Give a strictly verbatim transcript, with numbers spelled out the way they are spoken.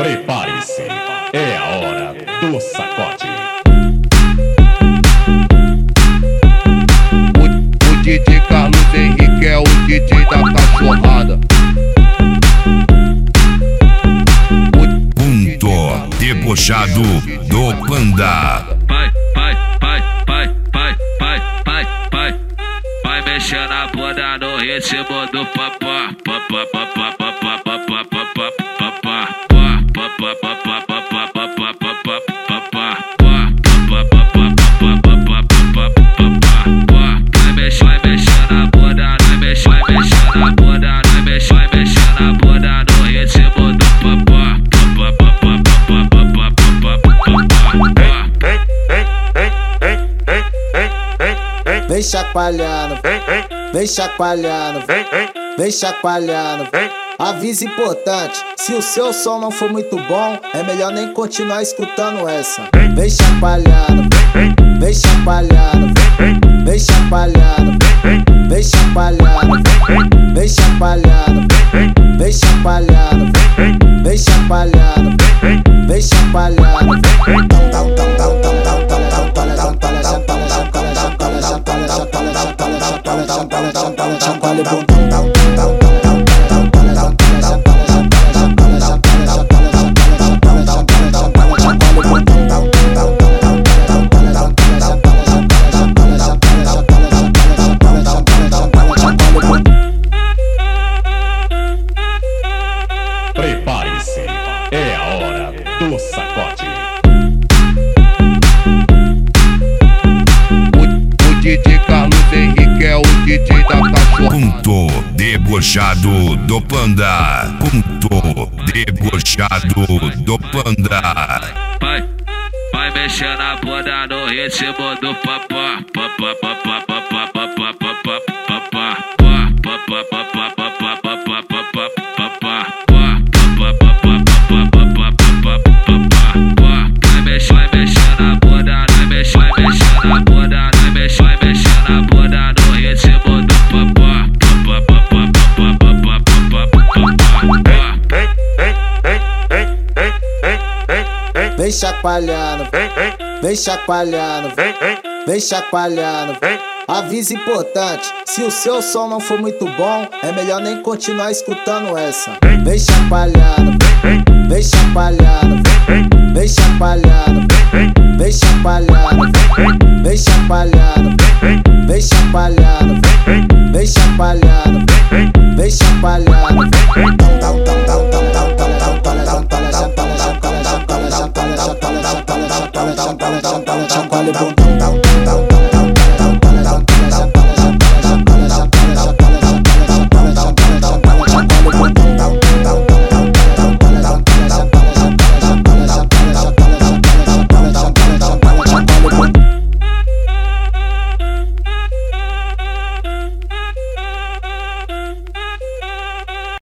Prepare-se, é a hora do sacode. O, o D J Carlos Henrique é o D J da cachorrada. Ponto debochado do Panda. Pai, pai, pai, pai, pai, pai, pai, pai. Vai mexer na bunda no ritmo do papá. Papá, papá, papá, papá, papá, papá. Vai mexer, vai mexer na bunda, vai mexer, vai mexer na bunda, vai mexer, vai mexer na bunda no ritmo do papá. Vem chacoalhando, vem chacoalhando, vem chacoalhando. Aviso importante, se o seu som não for muito bom, é melhor nem continuar escutando essa. Vem chacoalhando, vem chacoalhando, vem chacoalhando, vem chacoalhando, vem chacoalhando, vem chacoalhando, vem chacoalhando, vem chacoalhando. Prepare-se, é a hora do sacode. O, o D J Carlos Henrique é o D J da cachorrada. Ponto debochado do Panda. Ponto debochado do Panda. Vai, vai mexer na bunda no ritmo do papá. Papá, papá, papá, papá, papá, papá. Papá, papá, papá, papá, papá, papá. Vai mexer, vai mexer na bunda, vai mexer, vai mexer na bunda, vai mexer, vai mexer na bunda no ritmo do papá. Vem chacoalhando, vem chacoalhando, vem chacoalhando. Aviso importante, se o seu som não for muito bom, é melhor nem continuar escutando essa. Vem chacoalhando, vem chacoalhando, vem chacoalhando, vem chacoalhando, vem chacoalhando, vem chacoalhando, vem chacoalhando, vem chacoalhando. Chacoalha o bundão.